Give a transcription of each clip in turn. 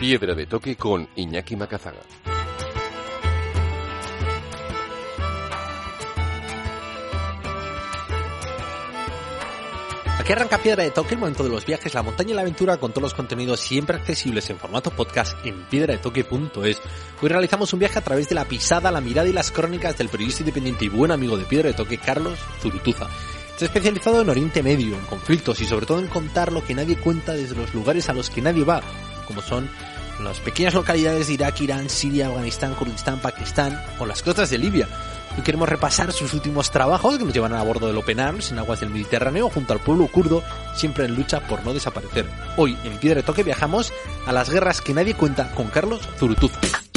Piedra de Toque con Iñaki Macazaga. Aquí arranca Piedra de Toque, el momento de los viajes, la montaña y la aventura, con todos los contenidos siempre accesibles en formato podcast en piedradetoque.es. Hoy realizamos un viaje a través de la pisada, la mirada y las crónicas del periodista independiente y buen amigo de Piedra de Toque, Carlos Zurutuza. Está especializado en Oriente Medio, en conflictos y sobre todo en contar lo que nadie cuenta desde los lugares a los que nadie va, como son las pequeñas localidades de Irak, Irán, Siria, Afganistán, Kurdistán, Pakistán o las costas de Libia. Hoy queremos repasar sus últimos trabajos que nos llevan a bordo del Open Arms en aguas del Mediterráneo junto al pueblo kurdo, siempre en lucha por no desaparecer. Hoy en Piedra de Toque viajamos a las guerras que nadie cuenta con Carlos Zurutuza.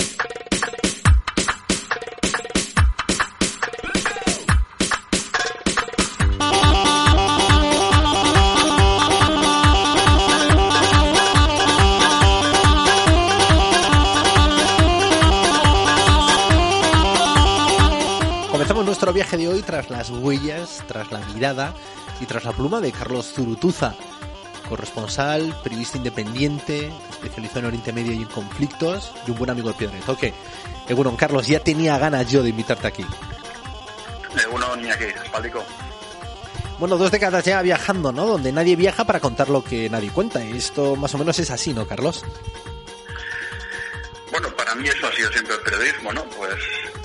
Comenzamos nuestro viaje de hoy tras las huellas, tras la mirada y tras la pluma de Carlos Zurutuza, corresponsal, periodista independiente, especializado en Oriente Medio y en conflictos, y un buen amigo de Piedra de Toque. Bueno, Carlos, ya tenía ganas yo de invitarte aquí. Uno ni aquí, espaldico. Bueno, 2 décadas ya viajando, ¿no? Donde nadie viaja para contar lo que nadie cuenta. Esto más o menos es así, ¿no, Carlos? Bueno, para mí eso ha sido siempre el periodismo, ¿no? Pues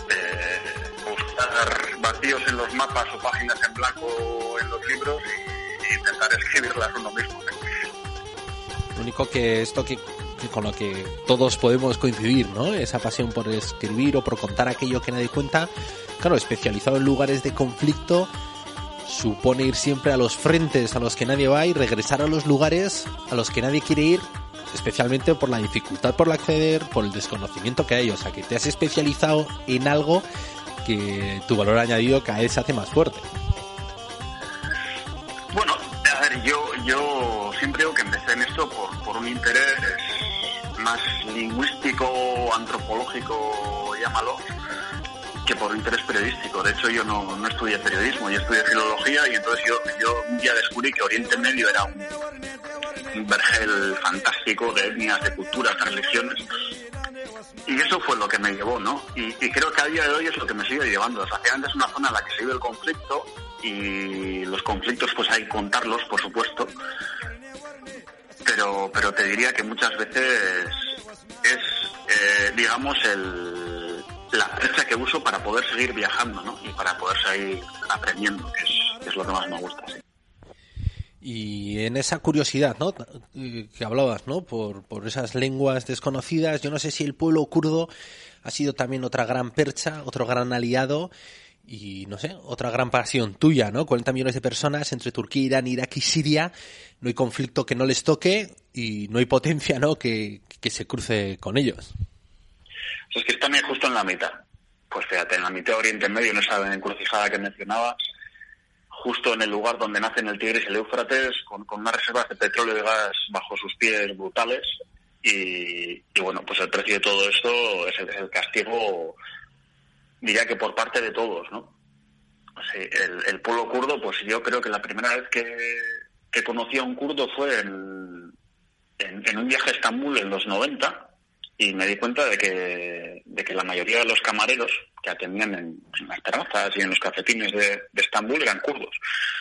buscar vacíos en los mapas o páginas en blanco en los libros y intentar escribirlas uno mismo. Lo único que esto que con lo que todos podemos coincidir, ¿no? Esa pasión por escribir o por contar aquello que nadie cuenta. Claro, especializado en lugares de conflicto, supone ir siempre a los frentes a los que nadie va y regresar a los lugares a los que nadie quiere ir, especialmente por la dificultad por acceder, por el desconocimiento que hay. O sea, que te has especializado en algo que tu valor añadido cada vez se hace más fuerte. Bueno, a ver, yo siempre digo que empecé en esto por un interés más lingüístico, antropológico, llámalo, que por un interés periodístico. De hecho, yo no estudié periodismo, yo estudié filología, y entonces yo un día descubrí que Oriente Medio era un vergel fantástico de etnias, de culturas, de religiones. Y eso fue lo que me llevó, ¿no? Y creo que a día de hoy es lo que me sigue llevando. Desgraciadamente es una zona en la que se vive el conflicto, y los conflictos pues hay que contarlos, por supuesto. Pero te diría que muchas veces es, digamos, la fecha que uso para poder seguir viajando, ¿no? Y para poder seguir aprendiendo, que es lo que más me gusta, sí. Y en esa curiosidad, ¿no?, que hablabas, ¿no?, por esas lenguas desconocidas, yo no sé si el pueblo kurdo ha sido también otra gran percha, otro gran aliado y, no sé, otra gran pasión tuya, ¿no? 40 millones de personas entre Turquía, Irán, Irak y Siria, no hay conflicto que no les toque y no hay potencia, ¿no?, que se cruce con ellos. Es que están justo en la mitad. Pues fíjate, en la mitad de Oriente Medio, en esa encrucijada que mencionabas, justo en el lugar donde nacen el Tigris y el Éufrates, con unas reservas de petróleo y de gas bajo sus pies brutales, y bueno, pues el precio de todo esto es el castigo, diría que por parte de todos, ¿no? Sí, el pueblo kurdo, pues yo creo que la primera vez que conocí a un kurdo fue en un viaje a Estambul en los 90, y me di cuenta de que la mayoría de los camareros que atendían en las terrazas y en los cafetines de Estambul eran kurdos.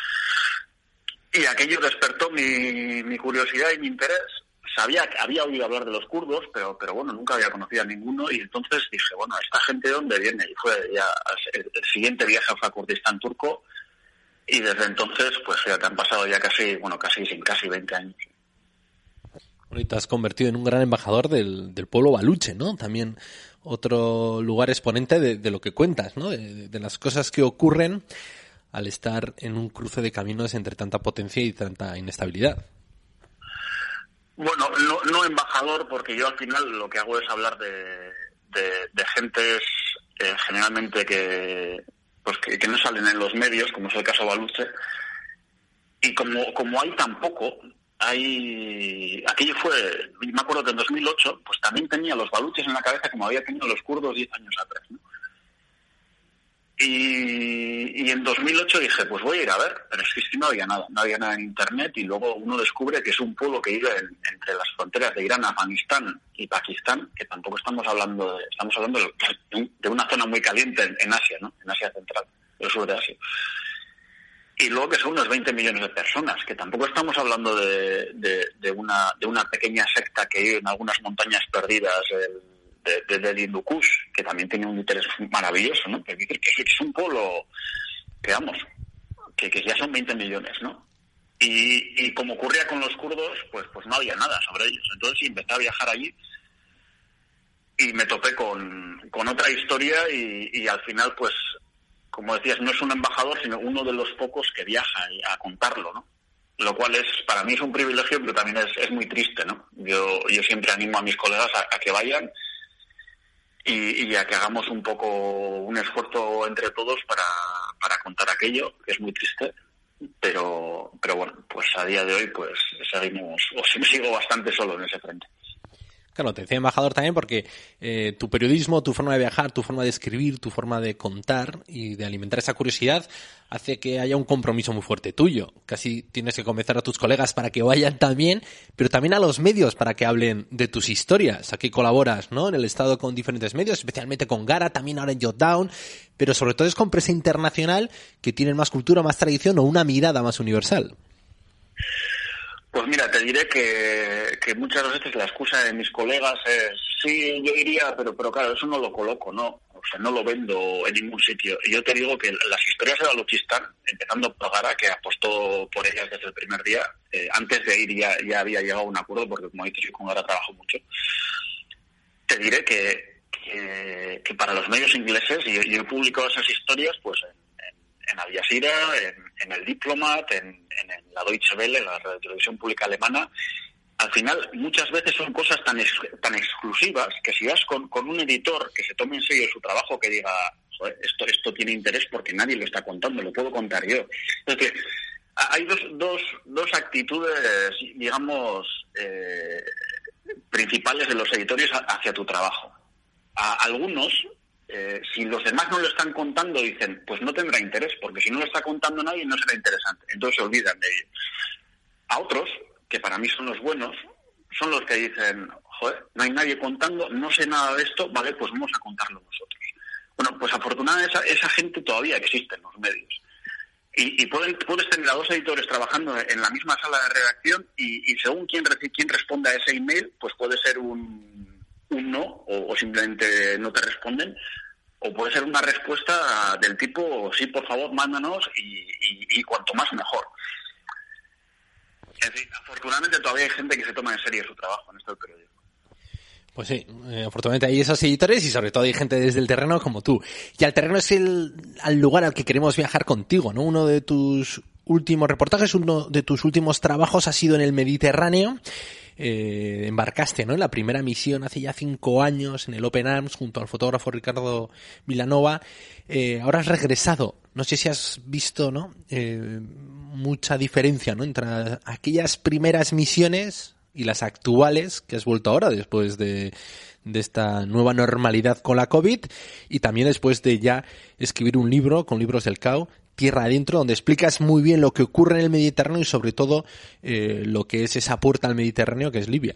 Y aquello despertó mi curiosidad y mi interés. Había oído hablar de los kurdos, pero bueno, nunca había conocido a ninguno, y entonces dije, bueno, ¿esta gente de dónde viene? Y fue ya el siguiente viaje fue a Kurdistán turco, y desde entonces, pues ya te han pasado ya casi 20 años. Bueno, y te has convertido en un gran embajador del pueblo baluche, ¿no? También otro lugar exponente de lo que cuentas, ¿no? De las cosas que ocurren al estar en un cruce de caminos entre tanta potencia y tanta inestabilidad. Bueno, no embajador, porque yo al final lo que hago es hablar de gentes generalmente que no salen en los medios, como es el caso baluche, y como hay tan poco. Aquello fue, me acuerdo que en 2008, pues también tenía los baluches en la cabeza como había tenido los kurdos 10 años atrás, ¿no? Y en 2008 dije, pues voy a ir a ver, pero es que no había nada en internet, y luego uno descubre que es un pueblo que vive entre las fronteras de Irán, Afganistán y Pakistán, que tampoco estamos hablando de una zona muy caliente en Asia, ¿no? En Asia Central, el sur de Asia. Y luego que son unos 20 millones de personas, que tampoco estamos hablando de una pequeña secta que vive en algunas montañas perdidas del Hindu Kush, que también tiene un interés maravilloso, ¿no? Pero que es un pueblo que, vamos, que ya son 20 millones, ¿no? Y como ocurría con los kurdos, pues no había nada sobre ellos. Entonces empecé a viajar allí y me topé con otra historia y al final, pues, como decías, no es un embajador, sino uno de los pocos que viaja a contarlo, ¿no? Lo cual para mí es un privilegio, pero también es muy triste, ¿no? Yo siempre animo a mis colegas a que vayan y a que hagamos un poco un esfuerzo entre todos para contar aquello, que es muy triste, pero bueno, pues a día de hoy pues sigo bastante solo en ese frente. Claro, te decía embajador también porque tu periodismo, tu forma de viajar, tu forma de escribir, tu forma de contar y de alimentar esa curiosidad hace que haya un compromiso muy fuerte tuyo. Casi tienes que convencer a tus colegas para que vayan también, pero también a los medios para que hablen de tus historias. Aquí colaboras, ¿no? En el Estado con diferentes medios, especialmente con Gara, también ahora en Jotdown, pero sobre todo es con prensa internacional que tienen más cultura, más tradición o una mirada más universal. Pues mira, te diré que muchas veces la excusa de mis colegas es, sí, yo iría, pero claro, eso no lo coloco, ¿no? O sea, no lo vendo en ningún sitio. Y yo te digo que las historias de Baluchistán, empezando por Gara, que apostó por ellas desde el primer día, antes de ir ya había llegado a un acuerdo, porque como dices, yo con Gara trabajo mucho. Te diré que para los medios ingleses, yo he publicado esas historias, pues en Al Jazeera, en el Diplomat, en la Deutsche Welle, la televisión pública alemana. Al final, muchas veces son cosas tan exclusivas que si vas con un editor que se tome en serio su trabajo, que diga, joder, esto tiene interés porque nadie lo está contando, lo puedo contar yo. Es decir, hay dos actitudes, digamos, principales de los editores hacia tu trabajo. A algunos, si los demás no lo están contando, dicen, pues no tendrá interés, porque si no lo está contando nadie no será interesante. Entonces se olvidan de ello. A otros, que para mí son los buenos, son los que dicen, joder, no hay nadie contando, no sé nada de esto, vale, pues vamos a contarlo nosotros. Bueno, pues afortunadamente esa gente todavía existe en los medios. Y puedes tener a dos editores trabajando en la misma sala de redacción y según quién responda a ese email, pues puede ser un no, o simplemente no te responden, o puede ser una respuesta del tipo, sí, por favor, mándanos, y cuanto más mejor. En fin, afortunadamente todavía hay gente que se toma en serio su trabajo en esto del periodismo. Pues sí, afortunadamente hay esos editores y sobre todo hay gente desde el terreno como tú. Y al terreno es al lugar al que queremos viajar contigo, ¿no? Uno de tus últimos reportajes, uno de tus últimos trabajos ha sido en el Mediterráneo. Embarcaste, ¿no? En la primera misión hace ya 5 años en el Open Arms junto al fotógrafo Ricardo Vilanova. Ahora has regresado. No sé si has visto, ¿no? Mucha diferencia, ¿no? Entre aquellas primeras misiones y las actuales que has vuelto ahora después de esta nueva normalidad con la COVID y también después de ya escribir un libro con Libros del CAO, Tierra Adentro, donde explicas muy bien lo que ocurre en el Mediterráneo y sobre todo lo que es esa puerta al Mediterráneo que es Libia.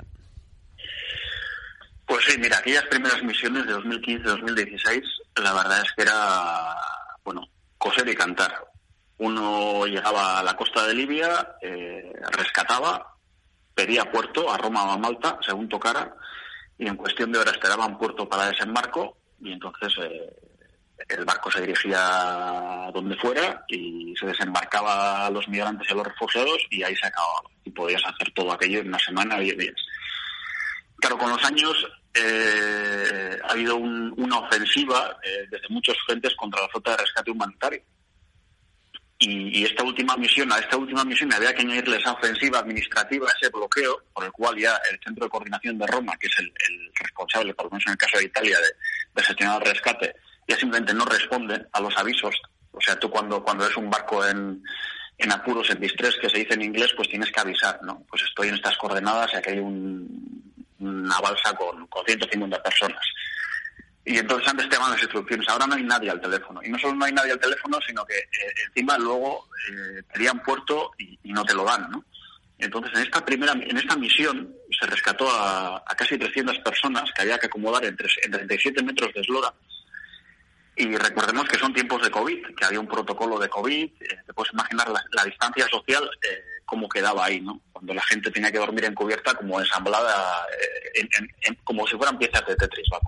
Pues sí, mira, aquellas primeras misiones de 2015-2016, la verdad es que era, bueno, coser y cantar. Uno llegaba a la costa de Libia, rescataba, pedía puerto a Roma o a Malta, según tocara, y en cuestión de horas te daban puerto para desembarco, y entonces el barco se dirigía a donde fuera y se desembarcaba a los migrantes y a los refugiados y ahí se acababa. Y podías hacer todo aquello en una semana, 10 días. Claro, con los años ha habido una ofensiva desde muchos frentes contra la flota de rescate humanitario. Y a esta última misión había que añadirle esa ofensiva administrativa, ese bloqueo, por el cual ya el Centro de Coordinación de Roma, que es el responsable, por lo menos en el caso de Italia, de gestionar el rescate, ya simplemente no responde a los avisos. O sea, tú cuando ves un barco en apuros, en distress, que se dice en inglés, pues tienes que avisar, ¿no? Pues estoy en estas coordenadas y aquí hay una balsa con 150 personas. Y entonces antes te daban las instrucciones, ahora no hay nadie al teléfono. Y no solo no hay nadie al teléfono, sino que encima luego te lían puerto y no te lo dan, ¿no? Entonces en esta misión se rescató a casi 300 personas que había que acomodar en 37 metros de eslora. Y recordemos que son tiempos de COVID, que había un protocolo de COVID. Te puedes imaginar la distancia social, cómo quedaba ahí, ¿no? Cuando la gente tenía que dormir en cubierta como ensamblada, como si fueran piezas de Tetris, vamos.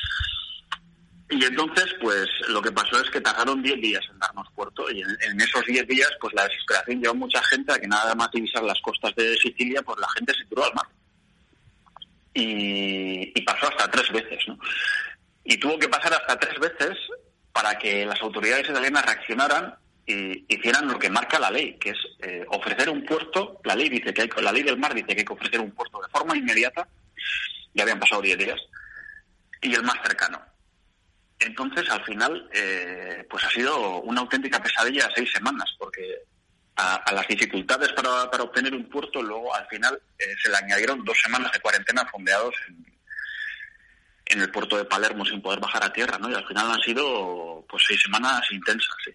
Y entonces, pues, lo que pasó es que tardaron 10 días en darnos puerto, y en esos 10 días, pues, la desesperación llevó mucha gente a que nada más divisar las costas de Sicilia, pues la gente se tiró al mar. Y pasó hasta 3 veces, ¿no? Y tuvo que pasar hasta 3 veces para que las autoridades italianas reaccionaran y hicieran lo que marca la ley, que es ofrecer un puerto. La ley dice la ley del mar dice que hay que ofrecer un puerto de forma inmediata. Ya habían pasado 10 días. Y el más cercano. Entonces, al final, pues ha sido una auténtica pesadilla 6 semanas, porque a las dificultades para obtener un puerto, luego al final se le añadieron 2 semanas de cuarentena fondeados en el puerto de Palermo sin poder bajar a tierra, ¿no? Y al final han sido pues 6 semanas intensas, sí.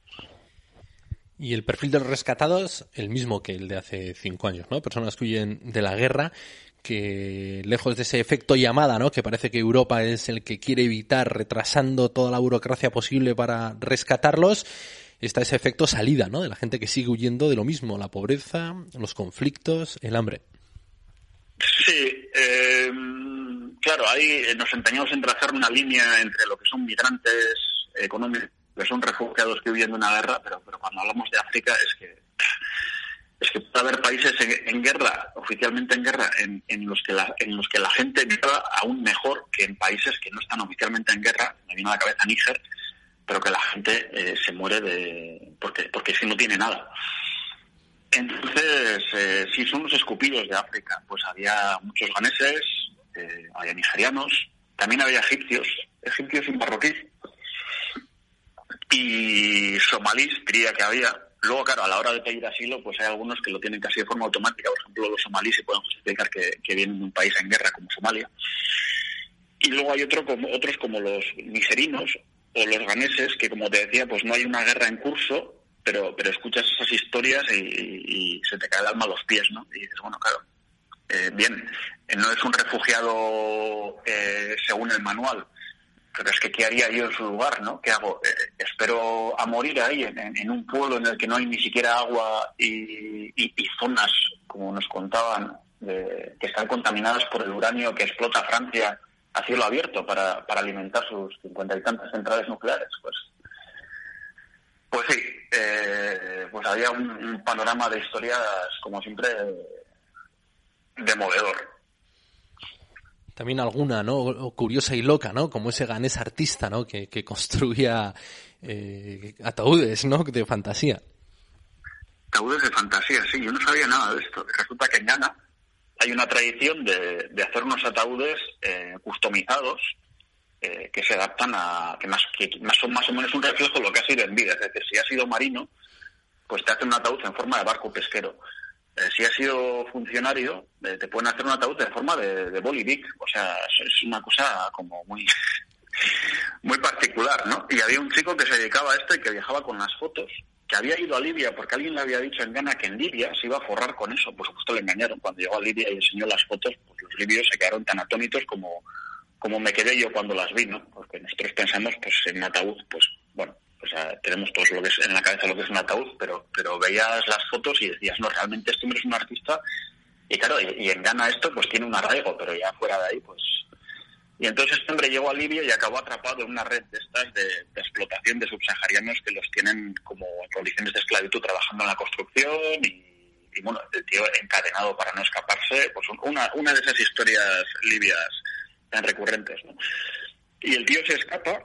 Y el perfil de los rescatados, el mismo que el de hace 5 años, ¿no? Personas que huyen de la guerra, que lejos de ese efecto llamada, ¿no? Que parece que Europa es el que quiere evitar, retrasando toda la burocracia posible para rescatarlos, está ese efecto salida, ¿no? De la gente que sigue huyendo de lo mismo, la pobreza, los conflictos, el hambre. Sí, claro, ahí nos empeñamos en trazar una línea entre lo que son migrantes económicos, que son refugiados que huyen de una guerra, pero cuando hablamos de África es que puede haber países en guerra, oficialmente en guerra, en los que la gente viva aún mejor que en países que no están oficialmente en guerra. Me viene a la cabeza Níger, pero que la gente se muere porque si no tiene nada. Entonces, sí, son los escupidos de África. Pues había muchos ganeses, había nigerianos, también había egipcios y marroquíes, y somalíes, diría que había. Luego, claro, a la hora de pedir asilo, pues hay algunos que lo tienen casi de forma automática. Por ejemplo, los somalíes se pueden justificar que vienen de un país en guerra como Somalia. Y luego hay otros como los nigerinos o los ganeses, que, como te decía, pues no hay una guerra en curso, pero escuchas esas historias y se te cae el alma a los pies, ¿no? Y dices, bueno, claro, bien, no es un refugiado según el manual, pero es que ¿qué haría yo en su lugar, no? ¿Qué hago? ¿Espero a morir ahí en un pueblo en el que no hay ni siquiera agua y zonas, como nos contaban, que están contaminadas por el uranio que explota Francia a cielo abierto para alimentar sus 50 y tantas centrales nucleares? Pues sí, pues había un panorama de historias, como siempre, demoledor. También alguna, ¿no? Curiosa y loca, ¿no? Como ese ganés artista, ¿no? Que construía ataúdes, ¿no? De fantasía. Ataúdes de fantasía, sí. Yo no sabía nada de esto. Resulta que en Ghana hay una tradición de hacer unos ataúdes customizados que se adaptan que son más o menos un reflejo de lo que has sido en vida. Es decir, si has sido marino, pues te hacen un ataúd en forma de barco pesquero. Si has sido funcionario, te pueden hacer un ataúd en forma de bolivic. O sea, es una cosa como muy muy particular, ¿no? Y había un chico que se dedicaba a esto y que viajaba con las fotos, que había ido a Libia porque alguien le había dicho en Ghana que en Libia se iba a forrar con eso. Por supuesto le engañaron. Cuando llegó a Libia y enseñó las fotos, pues los libios se quedaron tan atónitos como me quedé yo cuando las vi, ¿no? Porque nosotros pensamos, pues, en un ataúd, pues, bueno, o sea, tenemos todos lo que es en la cabeza lo que es un ataúd, pero veías las fotos y decías, no, realmente este hombre es un artista. Y claro, y en Ghana esto pues tiene un arraigo, pero ya fuera de ahí, pues... Y entonces este hombre llegó a Libia y acabó atrapado en una red de estas de explotación de subsaharianos que los tienen como en condiciones de esclavitud trabajando en la construcción y bueno, el tío encadenado para no escaparse, pues una de esas historias libias tan recurrentes, ¿no? Y el tío se escapa,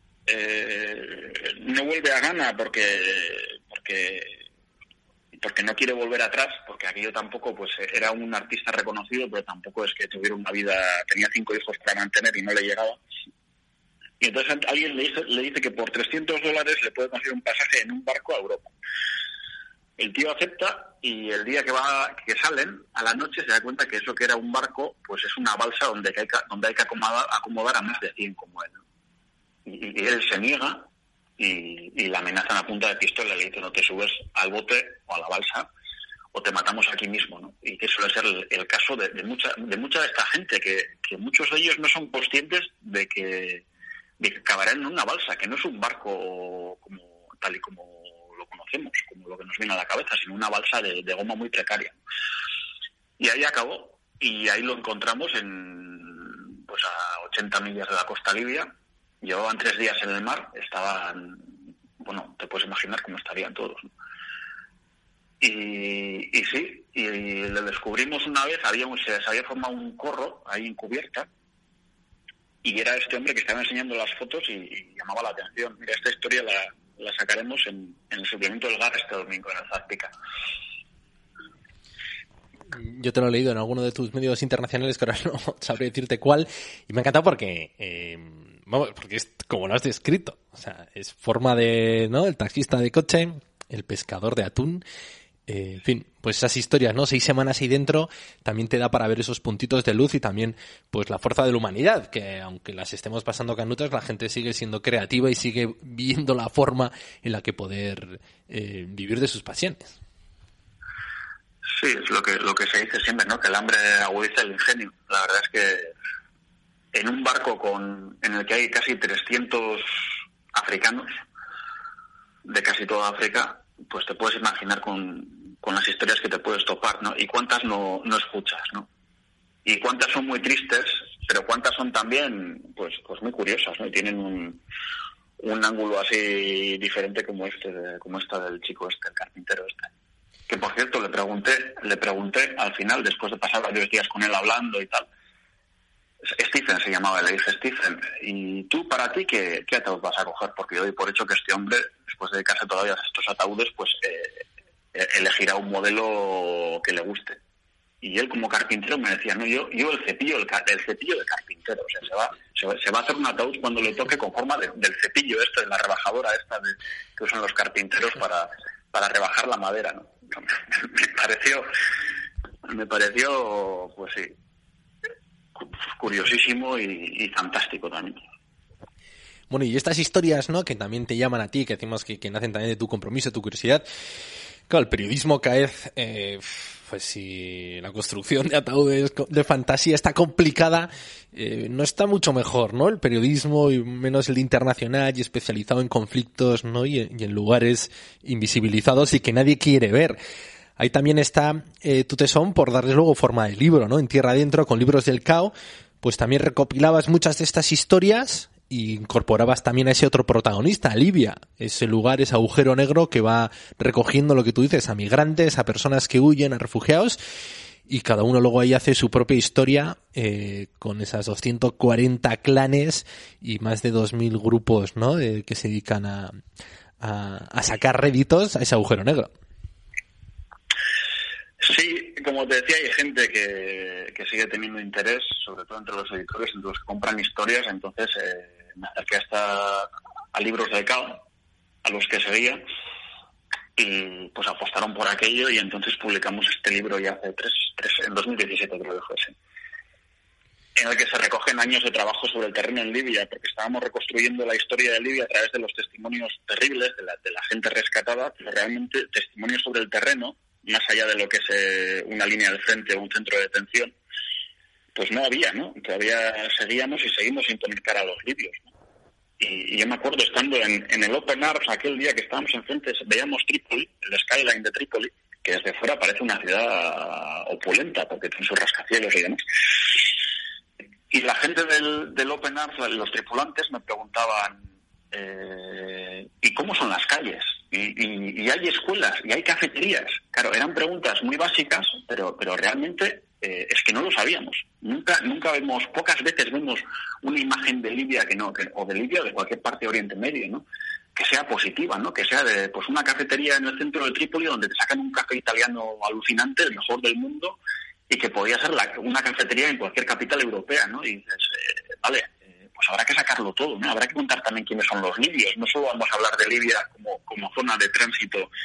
no vuelve a Ghana porque no quiere volver atrás, porque aquello tampoco, pues era un artista reconocido, pero tampoco es que tuviera una vida, tenía 5 hijos para mantener y no le llegaba. Y entonces alguien le dice que por $300 le puede conseguir un pasaje en un barco a Europa. el tío acepta y el día que salen, a la noche se da cuenta que eso que era un barco, pues es una balsa donde hay que acomodar a más de 100 como él, ¿no? Y él se niega y la amenazan a punta de pistola, le dicen: no te subes al bote o a la balsa o te matamos aquí mismo, ¿no? Y que suele ser el caso de mucha de esta gente, que muchos de ellos no son conscientes de que acabarán en una balsa, que no es un barco tal y como lo conocemos, como lo que nos viene a la cabeza, sino una balsa de goma muy precaria. Y ahí acabó, y ahí lo encontramos pues a 80 millas de la costa libia. Llevaban 3 días en el mar, estaban, bueno, te puedes imaginar cómo estarían todos, ¿no? Y sí, y lo descubrimos una vez, se había formado un corro ahí en cubierta, y era este hombre que estaba enseñando las fotos y llamaba la atención. Mira, esta historia la sacaremos en el suplemento del GAR este domingo en el Zazpica. Yo te lo he leído en alguno de tus medios internacionales, que ahora no sabré decirte cuál, y me ha encantado porque es como lo has descrito. O sea, es forma de, ¿no? El taxista de coche, el pescador de atún. En fin, pues esas historias, ¿no? 6 semanas ahí dentro también te da para ver esos puntitos de luz y también pues la fuerza de la humanidad, que aunque las estemos pasando canutas, la gente sigue siendo creativa y sigue viendo la forma en la que poder vivir de sus pasiones. Sí, es lo que se dice siempre, ¿no? Que el hambre agudiza el ingenio. La verdad es que en un barco en el que hay casi 300 africanos de casi toda África, pues te puedes imaginar con las historias que te puedes topar, ¿no? Y cuántas no escuchas, ¿no? Y cuántas son muy tristes, pero cuántas son también, pues muy curiosas, ¿no? Y tienen un ángulo así diferente como esta del chico el carpintero este. Que por cierto le pregunté al final, después de pasar varios días con él hablando y tal. Stephen se llamaba, le dije: Stephen, ¿y tú para ti qué ataúd vas a coger? Porque yo doy por hecho que este hombre, después de dedicarse todavía a estos ataúdes, pues elegirá un modelo que le guste. Y él, como carpintero, me decía: no, yo el cepillo de carpintero. O sea, se va a hacer un ataúd cuando le toque con forma del cepillo de la rebajadora que usan los carpinteros para rebajar la madera, ¿no? Me pareció, pues sí, curiosísimo y fantástico también. Bueno, y estas historias, ¿no?, que también te llaman a ti, que decimos que nacen también de tu compromiso, tu curiosidad. Claro, el periodismo cada vez, pues si la construcción de ataúdes de fantasía está complicada, no está mucho mejor, ¿no? El periodismo, y menos el internacional y especializado en conflictos, ¿no? Y en lugares invisibilizados y que nadie quiere ver. Ahí también está tu tesón por darle luego forma de libro, ¿no? En Tierra Adentro, con Libros del Cao, pues también recopilabas muchas de estas historias y incorporabas también a ese otro protagonista, a Libia, ese lugar, ese agujero negro que va recogiendo lo que tú dices, a migrantes, a personas que huyen, a refugiados, y cada uno luego ahí hace su propia historia con esas 240 clanes y más de 2.000 grupos, ¿no?, que se dedican a sacar réditos a ese agujero negro. Sí, como te decía, hay gente que sigue teniendo interés, sobre todo entre los editores, entre los que compran historias. Entonces me acerqué a Libros del Cao, a los que seguía, y pues apostaron por aquello, y entonces publicamos este libro ya hace en 2017 creo que fue ese, en el que se recogen años de trabajo sobre el terreno en Libia, porque estábamos reconstruyendo la historia de Libia a través de los testimonios terribles de la gente rescatada, pero realmente testimonios sobre el terreno, más allá de lo que es una línea del frente o un centro de detención, pues no había, ¿no? Todavía seguíamos y seguimos sin poner cara a los libios, ¿no? Y yo me acuerdo estando en el Open Arms aquel día que estábamos enfrente, veíamos Trípoli, el skyline de Trípoli, que desde fuera parece una ciudad opulenta porque tiene sus rascacielos y demás. Y la gente del Open Arms, los tripulantes, me preguntaban: ¿y cómo son las calles? ¿Y hay escuelas? ¿Y hay cafeterías? Claro, eran preguntas muy básicas, pero realmente es que no lo sabíamos. Pocas veces vemos una imagen de Libia o de Libia o de cualquier parte de Oriente Medio, ¿no?, que sea positiva, ¿no?, que sea de pues una cafetería en el centro de Trípoli donde te sacan un café italiano alucinante, el mejor del mundo, y que podía ser una cafetería en cualquier capital europea, ¿no? Y dices, vale, pues habrá que sacarlo todo, ¿no? Habrá que contar también quiénes son los libios. No solo vamos a hablar de Libia como zona de tránsito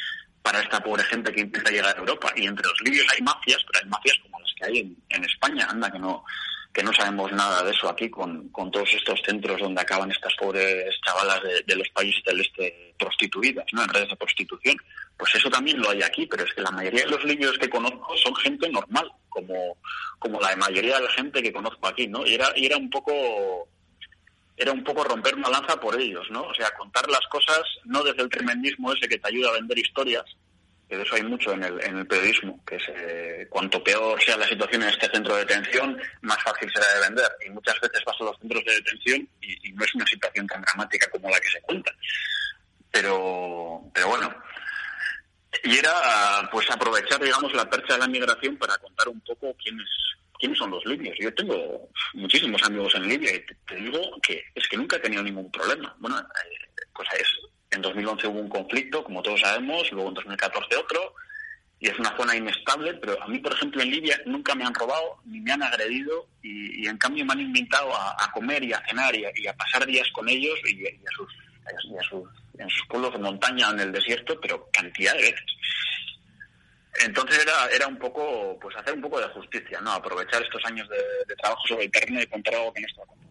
para esta pobre gente que intenta llegar a Europa. Y entre los libios hay mafias, pero hay mafias como las que hay en España. Anda, que no sabemos nada de eso aquí con todos estos centros donde acaban estas pobres chavalas de los países del este prostituidas, ¿no? En redes de prostitución. Pues eso también lo hay aquí, pero es que la mayoría de los libios que conozco son gente normal, como la mayoría de la gente que conozco aquí, ¿no? Y era un poco romper una lanza por ellos, ¿no? O sea, contar las cosas no desde el tremendismo ese que te ayuda a vender historias, que de eso hay mucho en el periodismo, que es cuanto peor sea la situación en este centro de detención, más fácil será de vender. Y muchas veces vas a los centros de detención y no es una situación tan dramática como la que se cuenta. Pero bueno. Y era, pues, aprovechar, digamos, la percha de la migración para contar un poco quiénes son los libios. Yo tengo muchísimos amigos en Libia y te digo que es que nunca he tenido ningún problema. Bueno, pues en 2011 hubo un conflicto, como todos sabemos, luego en 2014 otro, y es una zona inestable, pero a mí, por ejemplo, en Libia nunca me han robado ni me han agredido y en cambio me han invitado a comer y a cenar y a pasar días con ellos y en sus pueblos de montaña, en el desierto, pero cantidad de veces. Entonces era un poco, pues hacer un poco de justicia, ¿no? Aprovechar estos años de trabajo sobre el terreno y contar algo que no estaba contando.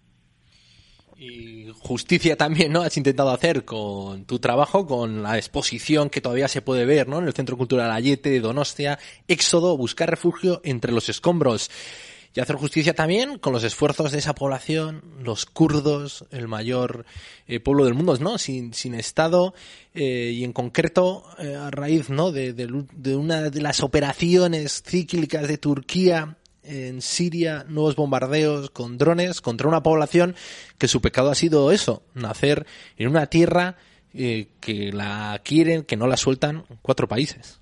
Y justicia también, ¿no? Has intentado hacer con tu trabajo, con la exposición que todavía se puede ver, ¿no? En el Centro Cultural Ayete de Donostia, Éxodo, buscar refugio entre los escombros. Y hacer justicia también con los esfuerzos de esa población, los kurdos, el mayor pueblo del mundo, ¿no? Sin Estado, y en concreto a raíz, ¿no? de una de las operaciones cíclicas de Turquía en Siria, nuevos bombardeos con drones contra una población que su pecado ha sido eso, nacer en una tierra que la quieren, que no la sueltan 4 países.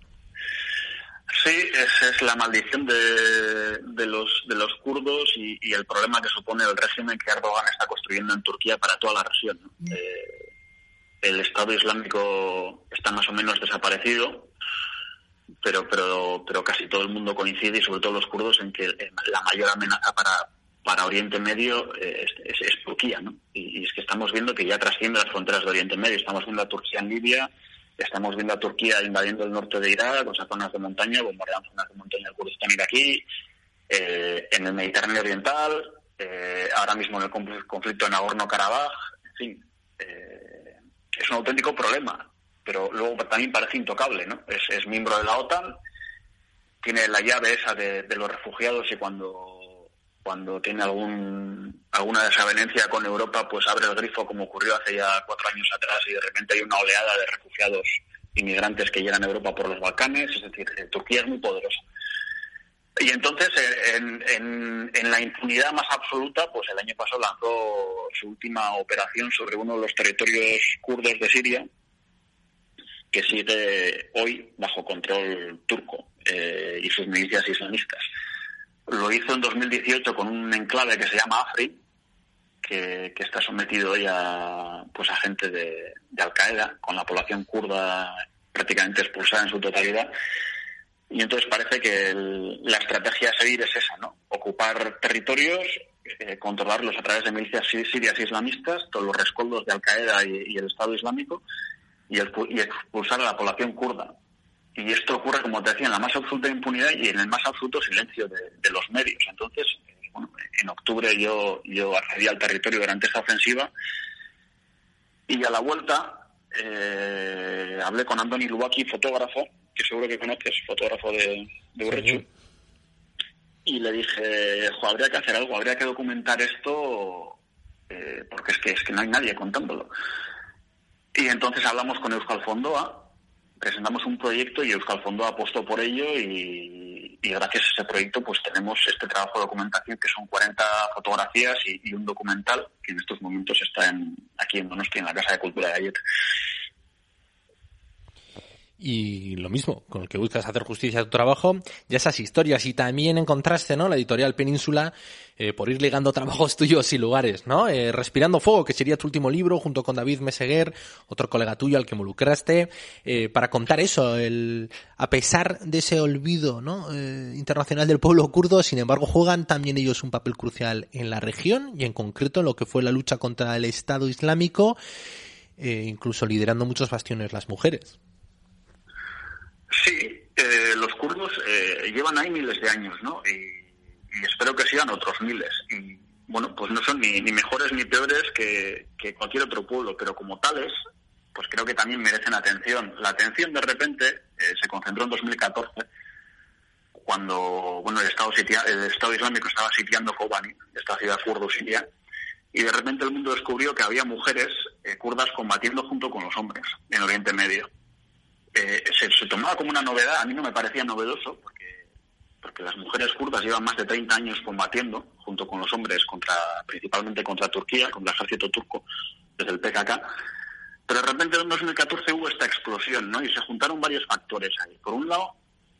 Sí, esa es la maldición de los kurdos y el problema que supone el régimen que Erdogan está construyendo en Turquía para toda la región, ¿no? El Estado Islámico está más o menos desaparecido, pero casi todo el mundo coincide, y sobre todo los kurdos, en que la mayor amenaza para Oriente Medio es Turquía, ¿no? Y es que estamos viendo que ya trasciende las fronteras de Oriente Medio. Estamos viendo a Turquía en Libia, estamos viendo a Turquía invadiendo el norte de Irak, con esas zonas de montaña, bombardeando zonas de montaña del Kurdistán iraquí, en el Mediterráneo Oriental, ahora mismo en el conflicto en Nagorno-Karabaj, en fin. Es un auténtico problema, pero luego también parece intocable, ¿no? Es miembro de la OTAN, tiene la llave esa de los refugiados, y cuando tiene alguna desavenencia con Europa, pues abre el grifo, como ocurrió hace ya 4 años atrás, y de repente hay una oleada de refugiados inmigrantes que llegan a Europa por los Balcanes. Es decir, Turquía es muy poderosa. Y entonces, en la impunidad más absoluta, pues el año pasado lanzó su última operación sobre uno de los territorios kurdos de Siria, que sigue hoy bajo control turco, y sus milicias islamistas. Lo hizo en 2018 con un enclave que se llama Afrin, que está sometido hoy a gente de Al-Qaeda, con la población kurda prácticamente expulsada en su totalidad. Y entonces parece que la estrategia a seguir es esa, ¿no? Ocupar territorios, controlarlos a través de milicias sirias islamistas, todos los rescoldos de Al-Qaeda y el Estado Islámico, y expulsar a la población kurda. Y esto ocurre, como te decía, en la más absoluta impunidad y en el más absoluto silencio de los medios. Entonces, en octubre yo accedí al territorio durante esa ofensiva, y a la vuelta hablé con Andoni Lubaki, fotógrafo, que seguro que conoces, fotógrafo de Urrechu, sí. Y le dije, habría que hacer algo, habría que documentar esto, porque es que no hay nadie contándolo. Y entonces hablamos con Euskal Fondoa, presentamos un proyecto y Euskal Fondoa apostó por ello, y gracias a ese proyecto pues tenemos este trabajo de documentación, que son 40 fotografías y un documental que en estos momentos está aquí en Donostia, en la Casa de Cultura de Ayete. Y lo mismo, con el que buscas hacer justicia a tu trabajo, ya esas historias, y también en contraste, ¿no? La editorial Península, por ir ligando trabajos tuyos y lugares, ¿no? Respirando Fuego, que sería tu último libro, junto con David Meseguer, otro colega tuyo al que involucraste, para contar eso, a pesar de ese olvido, ¿no? Internacional del pueblo kurdo, sin embargo, juegan también ellos un papel crucial en la región, y en concreto en lo que fue la lucha contra el Estado Islámico, incluso liderando muchos bastiones las mujeres. llevan ahí miles de años, ¿no? Y espero que sigan otros miles. Y bueno, pues no son ni mejores ni peores que cualquier otro pueblo, pero como tales, pues creo que también merecen atención. La atención de repente se concentró en 2014, cuando el Estado Islámico estaba sitiando Kobani, esta ciudad kurdo siria, y de repente el mundo descubrió que había mujeres kurdas combatiendo junto con los hombres en Oriente Medio. Se tomaba como una novedad, a mí no me parecía novedoso, porque las mujeres kurdas llevan más de 30 años combatiendo junto con los hombres principalmente contra Turquía, contra el ejército turco, desde el PKK. Pero de repente en 2014 hubo esta explosión, ¿no? Y se juntaron varios factores ahí. Por un lado,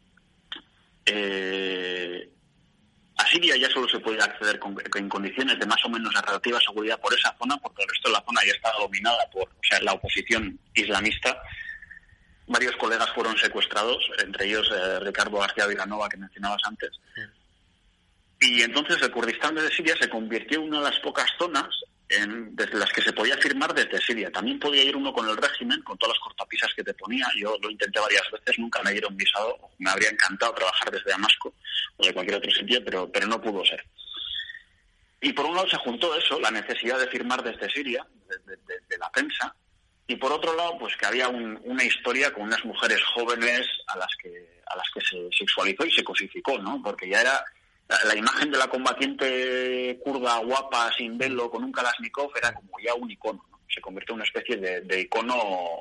a Siria ya solo se puede acceder en condiciones de más o menos de relativa seguridad por esa zona, porque el resto de la zona ya está dominada por la oposición islamista. Varios colegas fueron secuestrados, entre ellos Ricardo García Vilanova, que mencionabas antes. Y entonces el Kurdistán de Siria se convirtió en una de las pocas zonas desde las que se podía firmar desde Siria. También podía ir uno con el régimen, con todas las cortapisas que te ponía. Yo lo intenté varias veces, nunca me dieron visado. Me habría encantado trabajar desde Damasco o de cualquier otro sitio, pero no pudo ser. Y por un lado se juntó eso, la necesidad de firmar desde Siria, de la prensa, y por otro lado, pues que había una historia con unas mujeres jóvenes a las que se sexualizó y se cosificó, ¿no? Porque ya era la imagen de la combatiente kurda guapa, sin velo, con un kalashnikov, era como ya un icono, ¿no? Se convirtió en una especie de icono,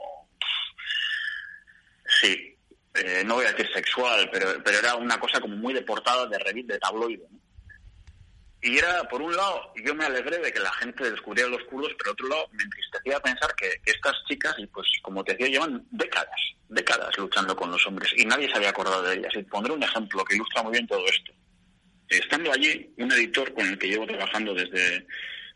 sí, no voy a decir sexual, pero era una cosa como muy de portada de revista, de tabloide, ¿no? Y era, por un lado, yo me alegré de que la gente descubriera los kurdos, pero por otro lado me entristecía pensar que estas chicas, y pues como te decía, llevan décadas luchando con los hombres y nadie se había acordado de ellas. Y pondré un ejemplo que ilustra muy bien todo esto. Estando allí, un editor con el que llevo trabajando desde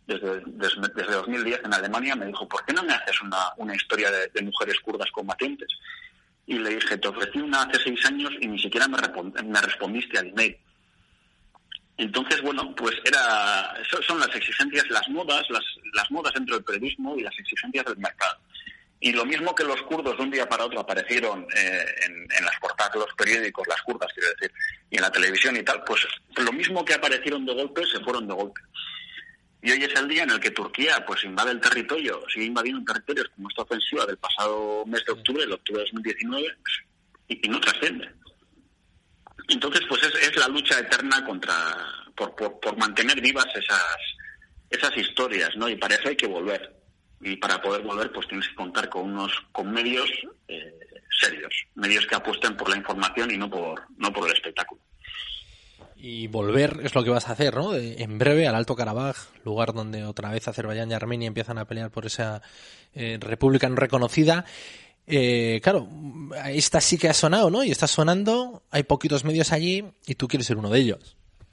2010 en Alemania me dijo, ¿por qué no me haces una historia de mujeres kurdas combatientes? Y le dije, te ofrecí una hace 6 años y ni siquiera me respondiste al email. Entonces, bueno, pues son las exigencias, las modas dentro del periodismo y las exigencias del mercado. Y lo mismo que los kurdos de un día para otro aparecieron en las portadas de los periódicos, las kurdas, quiero decir, y en la televisión y tal, pues lo mismo que aparecieron de golpe, se fueron de golpe. Y hoy es el día en el que Turquía pues invade el territorio, sigue invadiendo territorios como esta ofensiva del pasado mes de octubre, el octubre de 2019, y no trasciende. Entonces, pues es la lucha eterna por mantener vivas esas historias, ¿no? Y para eso hay que volver. Y para poder volver, pues tienes que contar con medios serios, medios que apuesten por la información y no por el espectáculo. Y volver es lo que vas a hacer, ¿no? En breve al Alto Karabaj, lugar donde otra vez Azerbaiyán y Armenia empiezan a pelear por esa república no reconocida. Claro, esta sí que ha sonado, ¿no? Y está sonando, hay poquitos medios allí y tú quieres ser uno de ellos.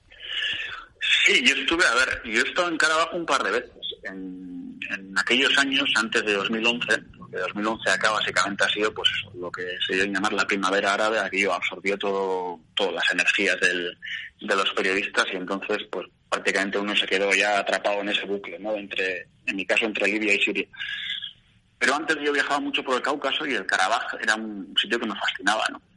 Sí, yo he estado en Karabaj un par de veces. En aquellos años, antes de 2011, porque 2011 acá básicamente ha sido pues lo que se dio a llamar la primavera árabe, aquello absorbió todas las energías de los periodistas y entonces pues prácticamente uno se quedó ya atrapado en ese bucle, ¿no? En mi caso, entre Libia y Siria. Pero antes yo viajaba mucho por el Cáucaso y el Karabaj era un sitio que me fascinaba, ¿no?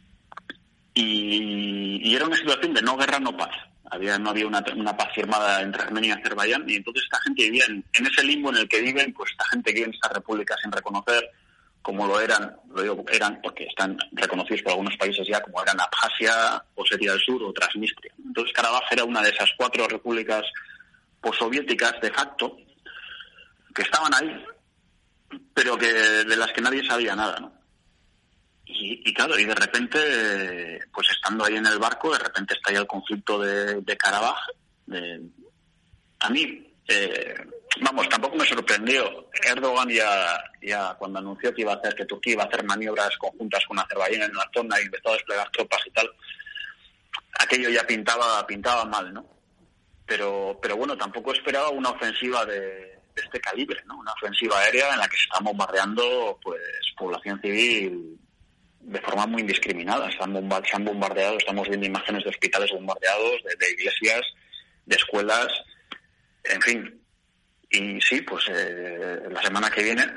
Y era una situación de no guerra, no paz. No había una paz firmada entre Armenia y Azerbaiyán, y entonces esta gente vivía en ese limbo en el que viven, pues esta gente vive en estas repúblicas sin reconocer, como eran porque están reconocidos por algunos países ya, como eran Abjasia, Osetia del Sur o Transnistria. Entonces Karabaj era una de esas 4 repúblicas postsoviéticas de facto que estaban ahí, pero de las que nadie sabía nada, ¿no? Y claro, y de repente, pues estando ahí en el barco, de repente estalla el conflicto de Karabaj. A mí, tampoco me sorprendió. Erdogan ya cuando anunció que Turquía iba a hacer maniobras conjuntas con Azerbaiyán en la zona y empezó a desplegar tropas y tal, aquello ya pintaba mal, ¿no? Pero bueno, tampoco esperaba una ofensiva de este calibre, ¿no? Una ofensiva aérea en la que se está bombardeando pues población civil de forma muy indiscriminada. Se han bombardeado, estamos viendo imágenes de hospitales bombardeados, de iglesias, de escuelas, en fin. Y sí, pues la semana que viene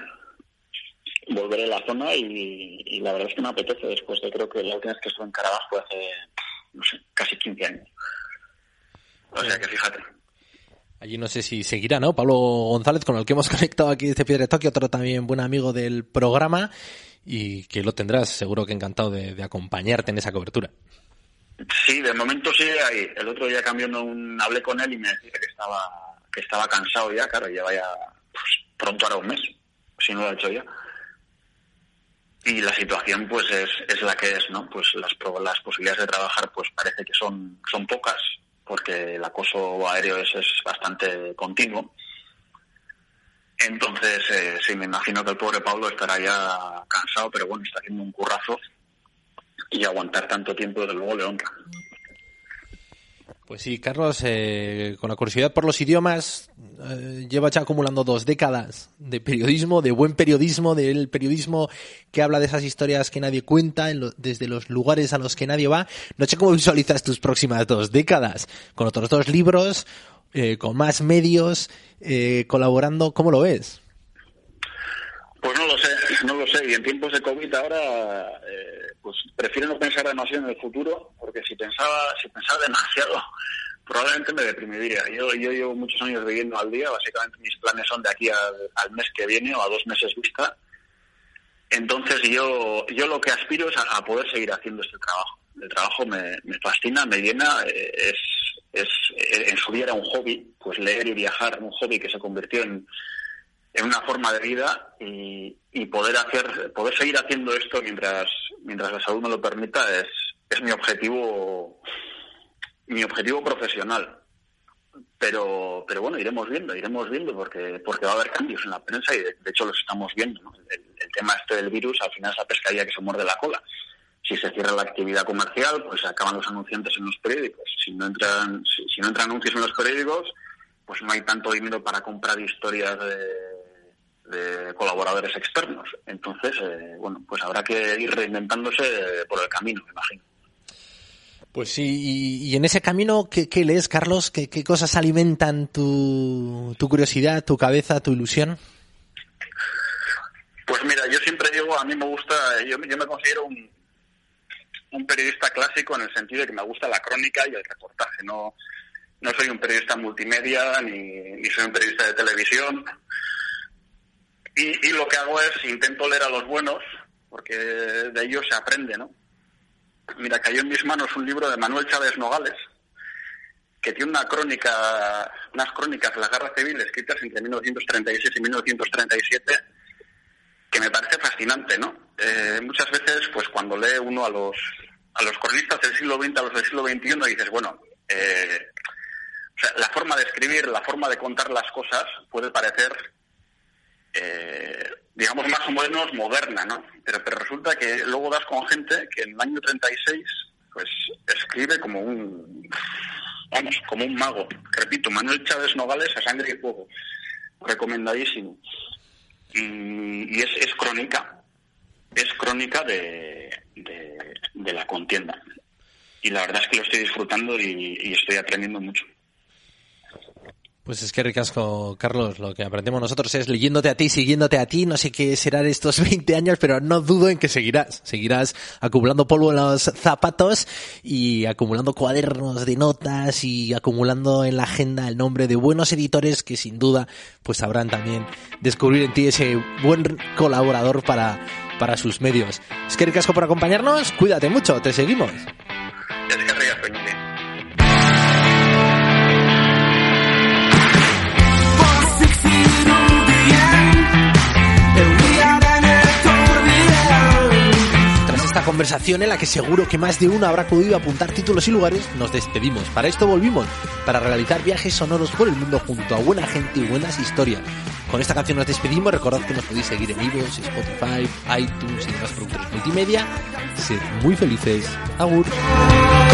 volveré a la zona y la verdad es que me apetece, después de creo que la última vez que estuve en Karabaj fue no sé, casi 15 años. O sea que fíjate. Allí no sé si seguirá, ¿no? Pablo González, con el que hemos conectado aquí desde Piedra de Toque, otro también buen amigo del programa, y que lo tendrás seguro que encantado de acompañarte en esa cobertura. Sí, de momento sigue ahí. El otro día hablé con él y me decía que estaba cansado ya, claro, lleva ya pronto hará un mes, si no lo ha hecho ya. Y la situación pues es la que es, ¿no? Pues las posibilidades de trabajar pues parece que son pocas, porque el acoso aéreo es bastante continuo. Entonces, sí, me imagino que el pobre Pablo estará ya cansado, pero bueno, está haciendo un currazo y aguantar tanto tiempo, desde luego, le honra. Pues sí, Carlos, con la curiosidad por los idiomas, lleva ya acumulando 2 décadas de periodismo, de buen periodismo, del periodismo que habla de esas historias que nadie cuenta, desde los lugares a los que nadie va. No sé cómo visualizas tus próximas 2 décadas, con otros 2 libros, con más medios, colaborando. ¿Cómo lo ves? Pues no lo sé. Y en tiempos de COVID ahora, pues prefiero no pensar demasiado en el futuro, porque si pensara demasiado, probablemente me deprimiría. Yo llevo muchos años viviendo al día, básicamente mis planes son de aquí al mes que viene o a 2 meses vista. Entonces yo lo que aspiro es a poder seguir haciendo este trabajo. El trabajo me fascina, me llena, en su día era un hobby, pues leer y viajar, un hobby que se convirtió en una forma de vida, y poder seguir haciendo esto mientras la salud me lo permita es mi objetivo profesional. Pero bueno, iremos viendo porque va a haber cambios en la prensa, y de hecho los estamos viendo, ¿no? El tema del virus, al final, esa pescadilla que se muerde la cola. Si se cierra la actividad comercial, pues acaban los anunciantes en los periódicos. Si no entran anuncios en los periódicos, pues no hay tanto dinero para comprar historias de colaboradores externos. Entonces, bueno, pues habrá que ir reinventándose por el camino, me imagino. Pues sí, y en ese camino, ¿qué lees, Carlos? ¿Qué cosas alimentan tu curiosidad, tu cabeza, tu ilusión? Pues mira, yo siempre digo, a mí me gusta, yo me considero un periodista clásico, en el sentido de que me gusta la crónica y el reportaje. No soy un periodista multimedia, ni soy un periodista de televisión. Y lo que hago es, intento leer a los buenos, porque de ellos se aprende, ¿no? Mira, cayó en mis manos un libro de Manuel Chávez Nogales, que tiene unas crónicas de la Guerra Civil escritas entre 1936 y 1937, que me parece fascinante, ¿no? Muchas veces, pues cuando lee uno a los cronistas del siglo XX, a los del siglo XXI, dices, bueno, o sea, la forma de escribir, la forma de contar las cosas puede parecer, digamos, más o menos moderna, ¿no? Pero resulta que luego das con gente que en el año 36, pues escribe como un mago. Repito, Manuel Chávez Nogales, A Sangre y Fuego, recomendadísimo. Y es crónica de la contienda. Y la verdad es que lo estoy disfrutando y estoy aprendiendo mucho. Pues es que ricasco, Carlos. Lo que aprendemos nosotros es leyéndote a ti, siguiéndote a ti. No sé qué serán estos 20 años, pero no dudo en que seguirás. Seguirás acumulando polvo en los zapatos y acumulando cuadernos de notas y acumulando en la agenda el nombre de buenos editores que sin duda pues sabrán también descubrir en ti ese buen colaborador para sus medios. Es que ricasco por acompañarnos. Cuídate mucho. Te seguimos. Es que ricasco, Peñite. Esta conversación, en la que seguro que más de uno habrá podido apuntar títulos y lugares, nos despedimos. Para esto volvimos, para realizar viajes sonoros por el mundo junto a buena gente y buenas historias. Con esta canción nos despedimos. Recordad que nos podéis seguir en iVoox, Spotify, iTunes y demás productores multimedia. Sed muy felices. Agur.